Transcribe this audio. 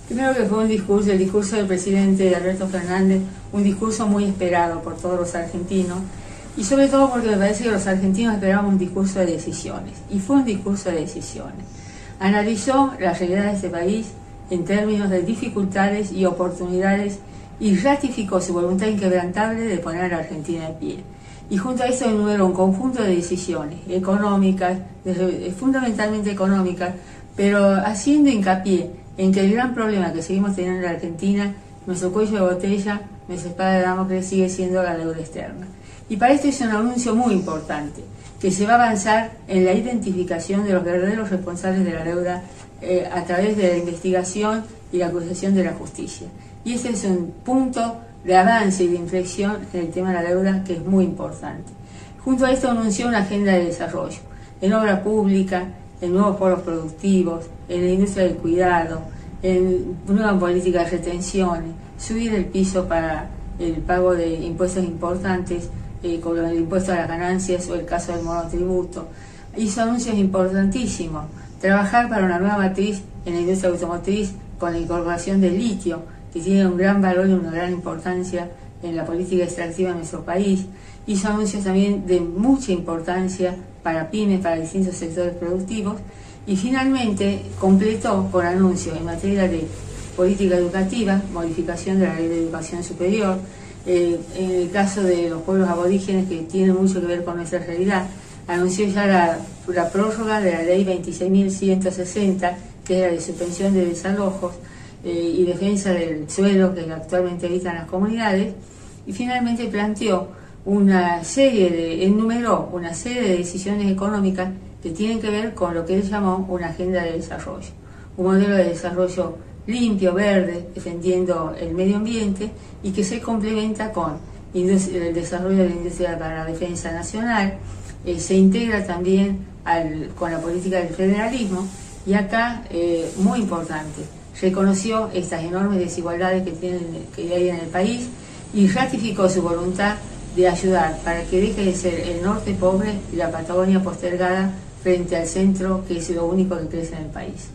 Primero que fue el discurso del presidente Alberto Fernández, un discurso muy esperado por todos los argentinos, y sobre todo porque me parece que los argentinos esperaban un discurso de decisiones, y fue un discurso de decisiones. Analizó la realidad de este país en términos de dificultades y oportunidades y ratificó su voluntad inquebrantable de poner a la Argentina en pie. Y junto a eso enumeró un conjunto de decisiones económicas, fundamentalmente económicas, pero haciendo hincapié en que el gran problema que seguimos teniendo en la Argentina, nuestro cuello de botella, nuestra espada de Damocles, sigue siendo la deuda externa. Y para esto hizo un anuncio muy importante, que se va a avanzar en la identificación de los verdaderos responsables de la deuda a través de la investigación y la acusación de la justicia. Y este es un punto de avance y de inflexión en el tema de la deuda que es muy importante. Junto a esto anunció una agenda de desarrollo en obra pública, en nuevos polos productivos, en la industria del cuidado, en nueva política de retenciones, subir el piso para el pago de impuestos importantes, como el impuesto a las ganancias o el caso del monotributo. Hizo anuncios importantísimos, trabajar para una nueva matriz en la industria automotriz con la incorporación del litio, que tiene un gran valor y una gran importancia en la política extractiva de nuestro país. Hizo anuncios también de mucha importancia para pymes, para distintos sectores productivos, y finalmente completó con anuncios en materia de política educativa, modificación de la Ley de Educación Superior, en el caso de los pueblos aborígenes, que tiene mucho que ver con nuestra realidad, anunció ya la prórroga de la Ley 26.160, que es la de suspensión de desalojos y defensa del suelo que actualmente habitan las comunidades, y finalmente enumeró una serie de decisiones económicas que tienen que ver con lo que él llamó una agenda de desarrollo, un modelo de desarrollo limpio, verde, defendiendo el medio ambiente, y que se complementa con el desarrollo de la industria para la defensa nacional, se integra también con la política del federalismo, y acá, muy importante, reconoció estas enormes desigualdades que hay en el país y ratificó su voluntad de ayudar para que deje de ser el norte pobre y la Patagonia postergada frente al centro, que es lo único que crece en el país.